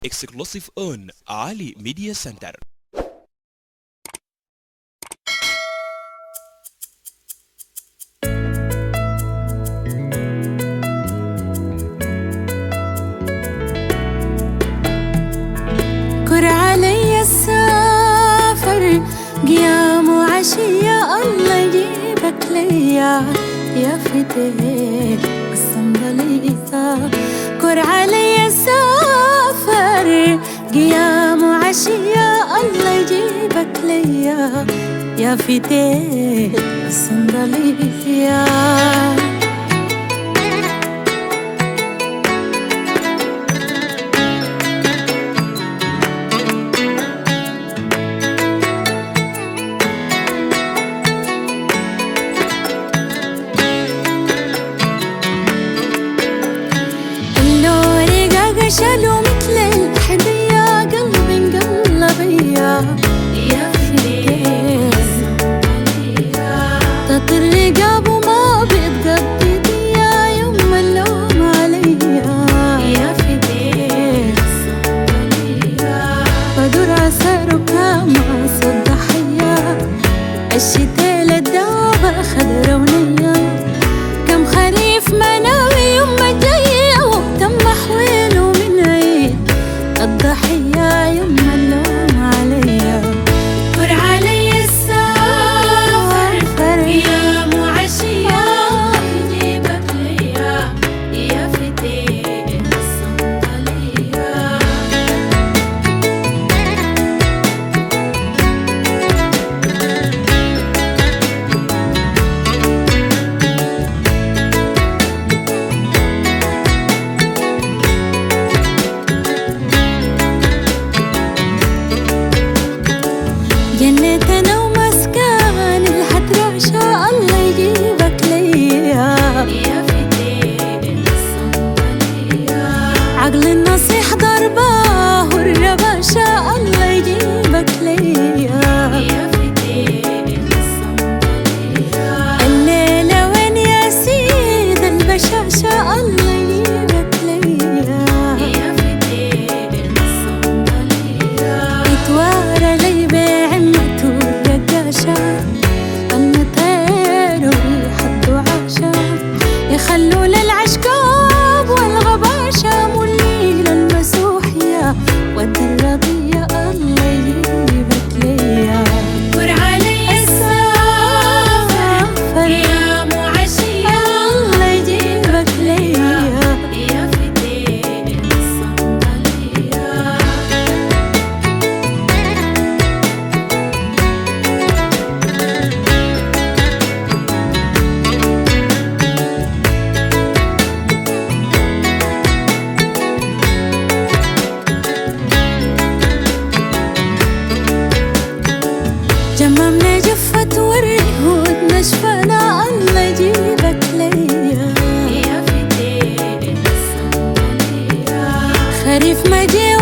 Exclusive on Ali Media Center. كر علي السافر قيام وعشية الله يجيبك ليا يا فتيك الصندلية. كر علي السافر قيام وعشية الله يجيبك ليا يا فتيك الصندلية. شالوا مثل الحدية قلبي انقلبيا يا فتيك تطر رقاب وما بتقضي يوم اللوم عليا يا فتيك بدور عسى ركامة صد ضحية الشتاء للدابة خضرا ونية كم خريف مناوي يوم جاية وتم حويله الضحية يوم اللوم عليا. كر علي السافر قيام وعشية يجيبك ليا يا فتيك الصندلية. جنة أنا ومسكن الحترة شاء الله يجيبك ليا يا فتيك الصندلية. عقل النصيح ضرباه والربا شاء الله يجيبك ليا يا فتيك الصندلية. الليلة وين يا سيد البشاشة الله يجيبك ليا يا فتيك الصندلية. يتوارى لي المطير وريح الدعاشة يخلوا للعشقاب والغباشة والليل المسوحية والدرضية الله يجيبك ليا. كر علي السافر قيام وعشية الله يجيبك ليا يا فتيك الصندلية. جممنا جفة والرهود نشفنا الله يجيبك ليا يا فتيك الصندلية. خريف مجي